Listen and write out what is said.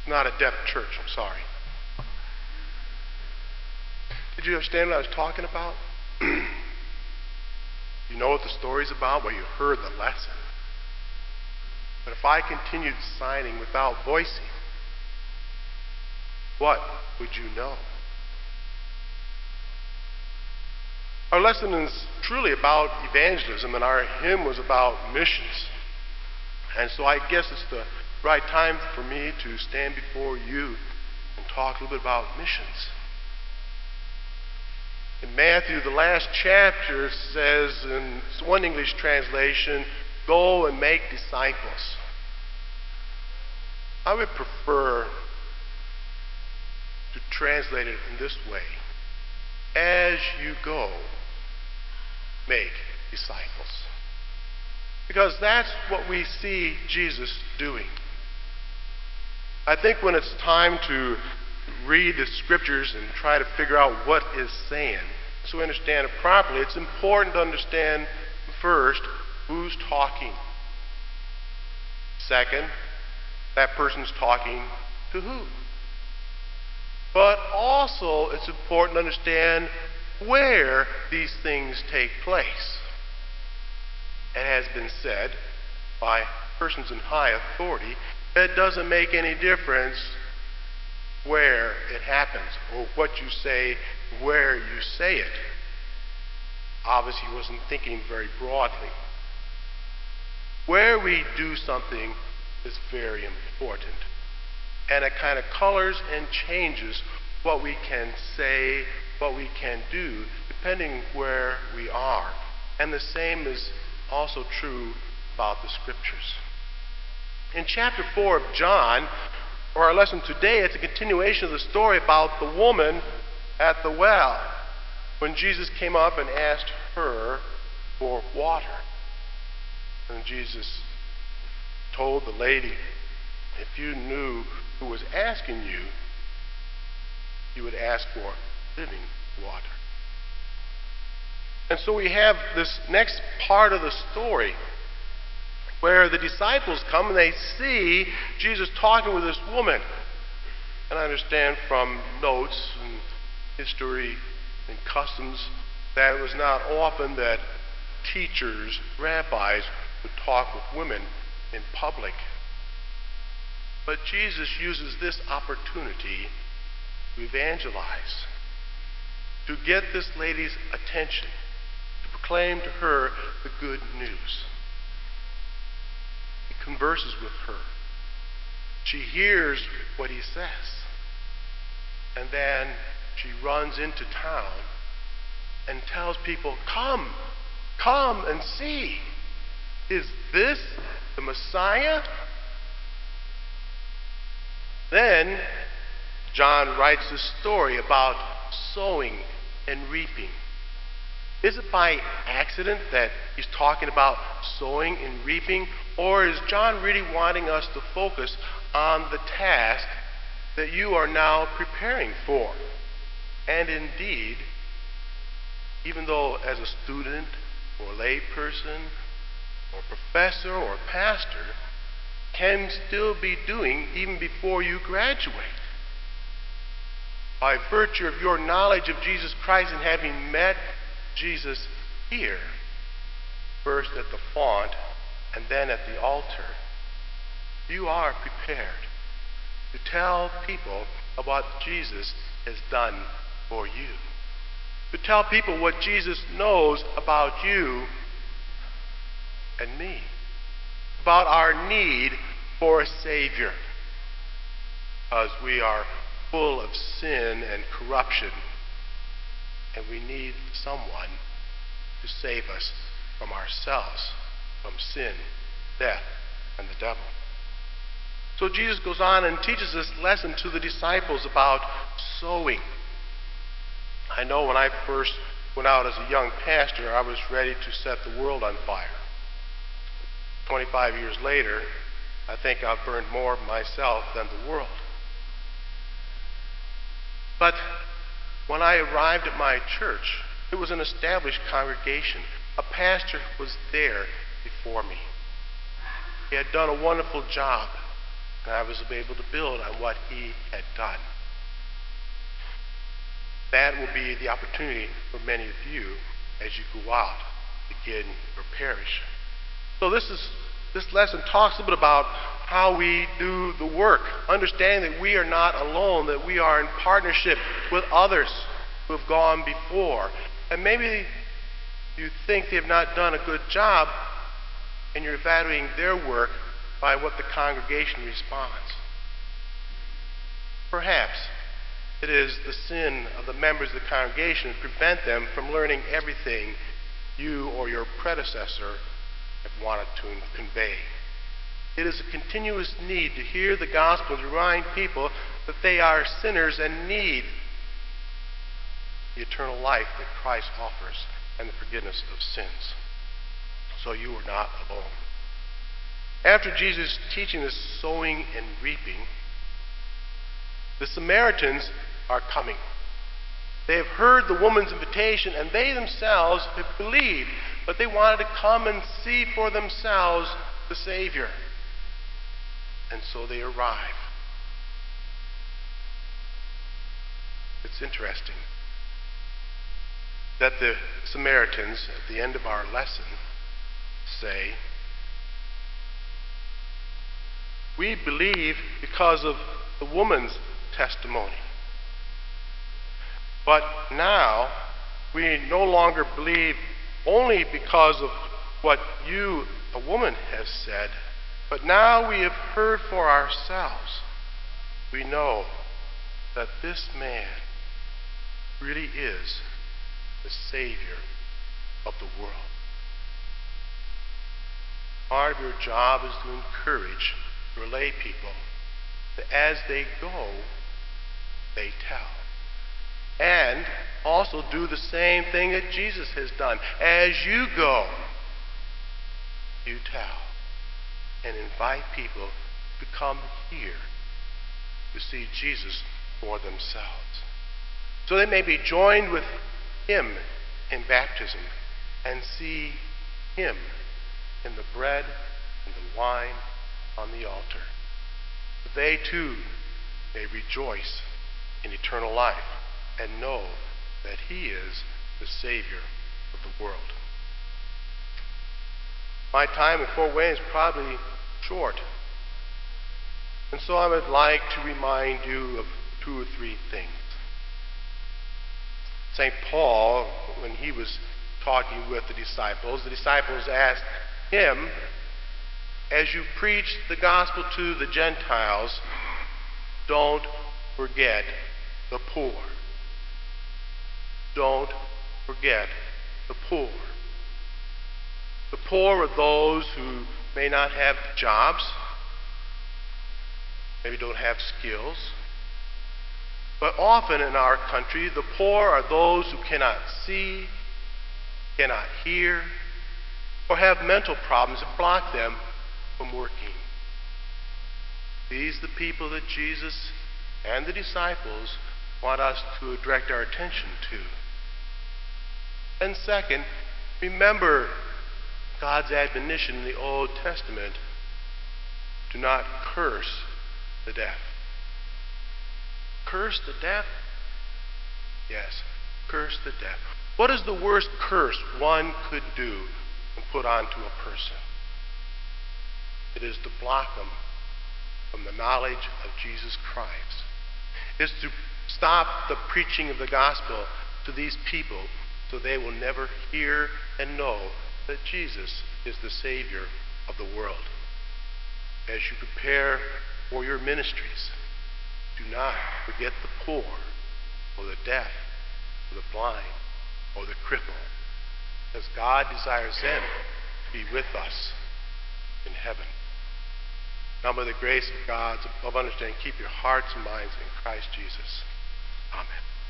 Not a deaf church, I'm sorry. Did you understand what I was talking about? You know what the story's about? Well, you heard the lesson. But if I continued signing without voicing, what would you know? Our lesson is truly about evangelism, and our hymn was about missions. And so I guess it's the right time for me to stand before you and talk a little bit about missions. In Matthew, the last chapter says, in one English translation, "Go and make disciples." I would prefer to translate it in this way: as you go, make disciples. Because that's what we see Jesus doing. I think when it's time to read the scriptures and try to figure out what it's saying, so we understand it properly, it's important to understand first who's talking. Second, that person's talking to who. But also it's important to understand where these things take place. It has been said by persons in high authority that it doesn't make any difference where it happens or what you say, where you say it. Obviously, he wasn't thinking very broadly. Where we do something is very important. And it kind of colors and changes what we can say, what we can do, depending where we are. And the same is also true about the scriptures. In chapter 4 of John, or our lesson today, it's a continuation of the story about the woman at the well, when Jesus came up and asked her for water. And Jesus told the lady, if you knew who was asking you, you would ask for living water. And so we have this next part of the story where the disciples come and they see Jesus talking with this woman. And I understand from notes and history and customs that it was not often that teachers, rabbis, would talk with women in public. But Jesus uses this opportunity to evangelize, to get this lady's attention, to proclaim to her the good news. He converses with her. She hears what he says. And then she runs into town and tells people, come and see. Is this the Messiah? Then John writes this story about sowing and reaping. Is it by accident that he's talking about sowing and reaping? Or is John really wanting us to focus on the task that you are now preparing for? And indeed, even though as a student or lay person or professor or pastor can still be doing even before you graduate, by virtue of your knowledge of Jesus Christ and having met Jesus here, first at the font and then at the altar, you are prepared to tell people about what Jesus has done for you. To tell people what Jesus knows about you and me, about our need for a Savior, because we are full of sin and corruption, and we need someone to save us from ourselves, from sin, death, and the devil. So Jesus goes on and teaches this lesson to the disciples about sowing. I know when I first went out as a young pastor, I was ready to set the world on fire. 25 years later, I think I've burned more of myself than the world. But when I arrived at my church, it was an established congregation. A pastor was there before me. He had done a wonderful job. And I was able to build on what he had done. That will be the opportunity for many of you as you go out to begin your parish. So this lesson talks a bit about how we do the work, understanding that we are not alone, that we are in partnership with others who have gone before. And maybe you think they have not done a good job, and you're evaluating their work by what the congregation responds. Perhaps it is the sin of the members of the congregation that prevent them from learning everything you or your predecessor have wanted to convey. It is a continuous need to hear the gospel and to remind people that they are sinners and need the eternal life that Christ offers and the forgiveness of sins. So you are not alone. After Jesus' teaching the sowing and reaping, the Samaritans are coming. They have heard the woman's invitation, and they themselves have believed, but they wanted to come and see for themselves the Savior. And so they arrive. It's interesting that the Samaritans, at the end of our lesson, say, "We believe because of the woman's testimony. But now we no longer believe only because of what you, a woman, has said, but now we have heard for ourselves. We know that this man really is the Savior of the world." Part of your job is to encourage your lay people that as they go, they tell. And also do the same thing that Jesus has done. As you go, you tell. And invite people to come here to see Jesus for themselves. So they may be joined with him in baptism and see him in the bread and the wine on the altar. But they too may rejoice in eternal life and know that he is the Savior of the world. My time in Fort Wayne is probably short. And so I would like to remind you of 2 or 3 things. St. Paul, when he was talking with the disciples asked him, as you preach the gospel to the Gentiles, don't forget the poor. Don't forget the poor. The poor are those who may not have jobs, maybe don't have skills. But often in our country, the poor are those who cannot see, cannot hear, or have mental problems that block them from working. These are the people that Jesus and the disciples want us to direct our attention to. And second, remember God's admonition in the Old Testament, do not curse the deaf. Curse the deaf? Yes, curse the deaf. What is the worst curse one could do and put onto a person? It is to block them from the knowledge of Jesus Christ. It's to stop the preaching of the gospel to these people so they will never hear and know that Jesus is the Savior of the world. As you prepare for your ministries, do not forget the poor, or the deaf, or the blind, or the crippled, as God desires them to be with us in heaven. Now, by the grace of God, above understanding, keep your hearts and minds in Christ Jesus. Amen.